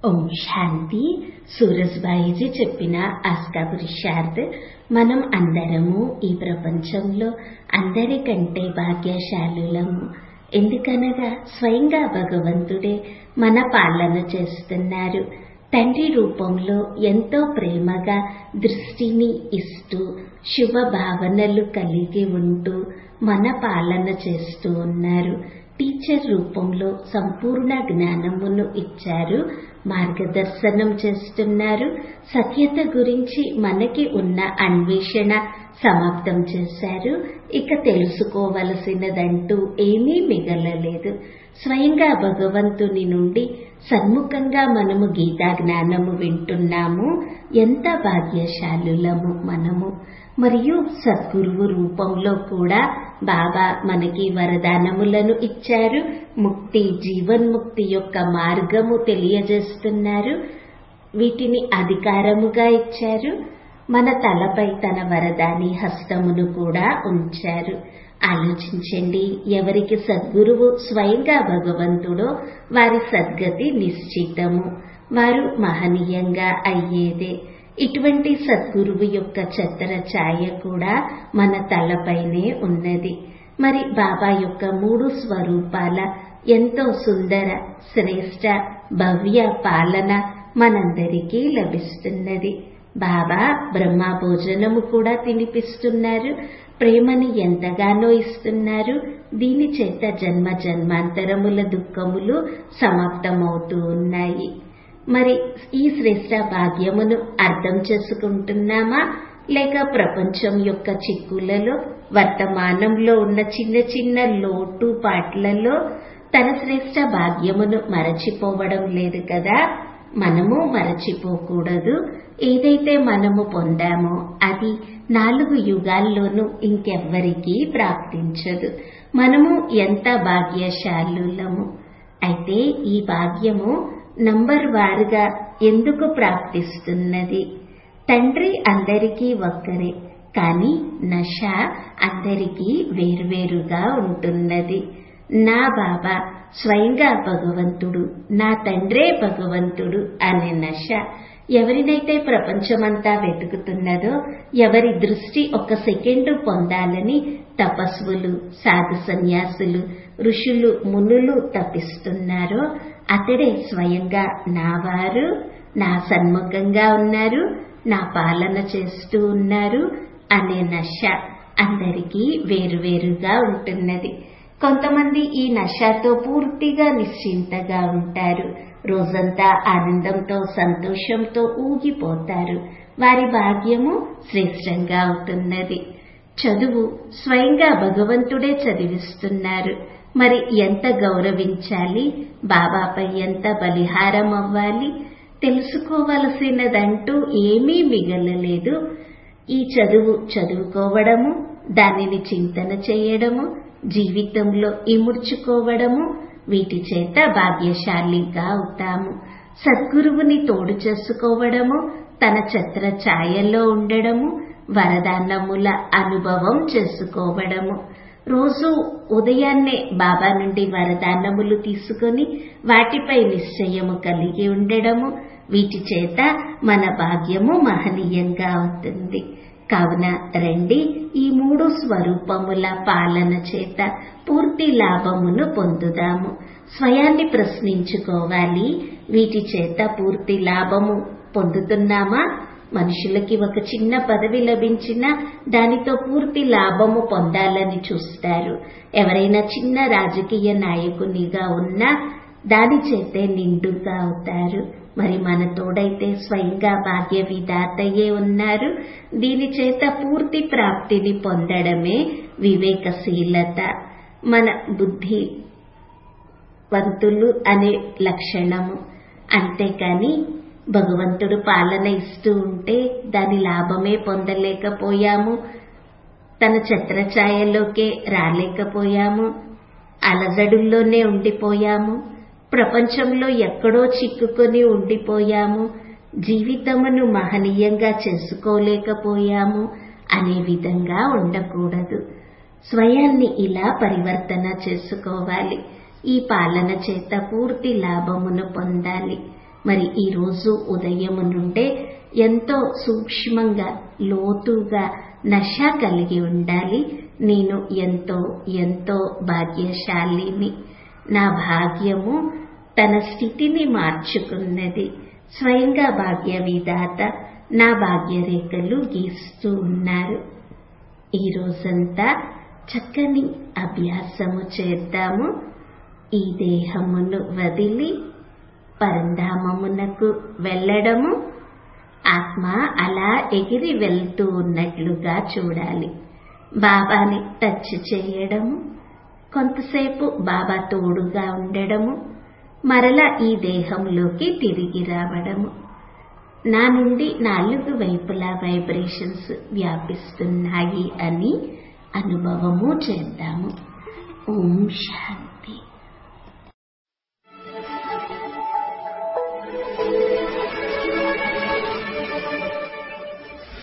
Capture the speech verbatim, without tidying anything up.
ఓం శాంతి. సూరజ్బాయిజీ చెప్పిన ఆస్కా పురుషార్థ్. మనం అందరము ఈ ప్రపంచంలో అందరికంటే భాగ్యశాలులము. ఎందుకనగా స్వయంగా భగవంతుడే మన పాలన చేస్తున్నారు. తండ్రి రూపంలో ఎంతో ప్రేమగా దృష్టిని ఇస్తూ శుభ భావనలు కలిగి ఉంటూ మన పాలన చేస్తూ ఉన్నారు. టీచర్ రూపంలో సంపూర్ణ జ్ఞానమును ఇచ్చారు, మార్గదర్శనం చేస్తున్నారు. సత్యత గురించి మనకి ఉన్న అన్వేషణ సమాప్తం చేశారు. ఇక తెలుసుకోవలసినదంటూ ఏమీ మిగలలేదు. స్వయంగా భగవంతుని నుండి సన్ముఖంగా మనము గీతా జ్ఞానము వింటున్నాము. ఎంత భాగ్యశాలులము మనము. మరియు సద్గురువు రూపంలో కూడా బాబా మనకి వరదానములను ఇచ్చారు. ముక్తి, జీవన్ముక్తి యొక్క మార్గము తెలియజేస్తున్నారు. వీటిని అధికారముగా ఇచ్చారు. మన తలపై తన వరదాని హస్తమును కూడా ఉంచారు. ఆలోచించండి, ఎవరికి సద్గురువు స్వయంగా భగవంతుడో వారి సద్గతి నిశ్చితము. వారు మహనీయంగా అయ్యేదే. ఇటువంటి సద్గురువు యొక్క ఛత్ర ఛాయ కూడా మన తలపైనే ఉన్నది. మరి బాబా యొక్క మూడు స్వరూపాల ఎంతో సుందర, శ్రేష్ట, భవ్య పాలన మనందరికీ లభిస్తున్నది. బాబా బ్రహ్మ భోజనము కూడా తినిపిస్తున్నారు. ప్రేమని ఎంతగానో ఇస్తున్నారు. దీని చేత జన్మ జన్మాంతరముల దుఃఖములు సమాప్తమవుతూ ఉన్నాయి. మరి ఈ శ్రేష్ట భాగ్యమును అర్థం చేసుకుంటున్నామా, లేక ప్రపంచం యొక్క చిక్కులలో, వర్తమానంలో ఉన్న చిన్న చిన్న లోటు పాట్లలో తన శ్రేష్ట భాగ్యమును మరచిపోవడం లేదు కదా? మనము మరచిపోకూడదు. ఏదైతే మనము పొందామో అది నాలుగు యుగాల్లోనూ ఇంకెవ్వరికీ ప్రాప్తించదు. మనము ఎంత భాగ్యశాలులము. అయితే ఈ భాగ్యము నంబర్ వారుగా ఎందుకు ప్రాప్తిస్తున్నది? తండ్రి అందరికీ ఒక్కరే, కానీ నష అందరికీ వేర్వేరుగా ఉంటున్నది. నా బాబా స్వయంగా భగవంతుడు, నా తండ్రే భగవంతుడు అనే నష ఎవరినైతే ప్రపంచమంతా వెతుకుతున్నదో, ఎవరి దృష్టి ఒక సెకండు పొందాలని తపస్వులు, సాధు సన్యాసులు, ఋషులు, మునులు తపిస్తున్నారో అతడే స్వయంగా నా వారు, నా సన్ముఖంగా ఉన్నారు, నా పాలన చేస్తూ ఉన్నారు అనే నష అందరికీ వేరువేరుగా ఉంటున్నది. కొంతమంది ఈ నషతో పూర్తిగా నిశ్చింతగా ఉంటారు. రోజంతా ఆనందంతో, సంతోషంతో ఊగిపోతారు. వారి భాగ్యము శ్రేష్టంగా అవుతున్నది. చదువు స్వయంగా భగవంతుడే చదివిస్తున్నారు. మరి ఎంత గౌరవించాలి? బాబాపై ఎంత బలిహారం అవ్వాలి? తెలుసుకోవలసినదంటూ ఏమీ మిగలలేదు. ఈ చదువు చదువుకోవడము, దానిని చింతన చేయడము, జీవితంలో ఇముడ్చుకోవడము, వీటి చేత భాగ్యశాలిగా అవుతాము. సద్గురువుని తోడు చేసుకోవడము, తన ఛత్ర ఛాయలో ఉండడము, వరదానముల అనుభవం చేసుకోవడము. రోజు ఉదయాన్నే బాబా నుండి వరదానములు తీసుకొని వాటిపై నిశ్చయము కలిగి ఉండడము, వీటి చేత మన భాగ్యము మహనీయంగా అవుతుంది. కావున రండి, ఈ మూడు స్వరూపముల పాలన చేత పూర్తి లాభమును పొందుదాము. స్వయాన్ని ప్రశ్నించుకోవాలి, వీటి చేత పూర్తి లాభము పొందుతున్నామా? మనుషులకి ఒక చిన్న పదవి లభించినా దానితో పూర్తి లాభము పొందాలని చూస్తారు. ఎవరైనా చిన్న రాజకీయ నాయకునిగా ఉన్నా దాని చేతే నిండుగా అవుతారు. మరి మన తోడైతే స్వయంగా భాగ్య విధాతయే ఉన్నారు. దీని చేత పూర్తి ప్రాప్తిని పొందడమే వివేకశీలత, మన బుద్ధివంతులు అనే లక్షణము. అంతేకాని భగవంతుడు పాలన ఇస్తూ ఉంటే దాని లాభమే పొందలేకపోయాము, తన ఛత్రఛాయలోకే రాలేకపోయాము, అలజడుల్లోనే ఉండిపోయాము, ప్రపంచంలో ఎక్కడో చిక్కుకొని ఉండిపోయాము, జీవితమును మహనీయంగా చేసుకోలేకపోయాము అనే విధంగా ఉండకూడదు. స్వయాన్ని ఇలా పరివర్తన చేసుకోవాలి. ఈ పాలన చేత పూర్తి లాభమును పొందాలి. మరి ఈరోజు ఉదయం నుండే ఎంతో సూక్ష్మంగా లోతుగా నశ కలిగి ఉండాలి. నేను ఎంతో ఎంతో భాగ్యశాలిని. నా భాగ్యము తన స్థితిని మార్చుకున్నది. స్వయంగా భాగ్య విధాత నా భాగ్యరేఖలు గీస్తూ ఉన్నారు. ఈ రోజంతా చక్కని అభ్యాసము చేద్దాము. ఈ దేహమును వదిలి పరంధామమునకు వెళ్ళడము, ఆత్మ అలా ఎగిరి వెళ్తూ ఉన్నట్లుగా చూడాలి. బాబాని టచ్ చేయడము, కొంతసేపు బాబా తోడుగా ఉండడము, మరలా ఈ దేహంలోకి తిరిగి రావడము. నా నుండి నాలుగు వైపులా వైబ్రేషన్స్ వ్యాపిస్తున్నాయి అని అనుభవము చేద్దాము. ఓం శాంతి.